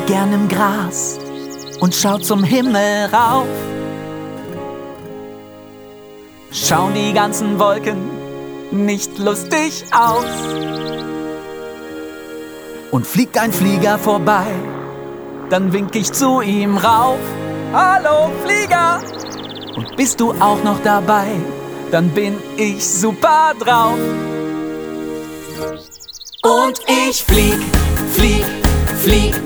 gern im Gras und schaut zum Himmel rauf. Schauen die ganzen Wolken nicht lustig aus? Und fliegt ein Flieger vorbei, dann wink ich zu ihm rauf. Hallo Flieger! Und bist du auch noch dabei, dann bin ich super drauf. Und ich flieg, flieg, flieg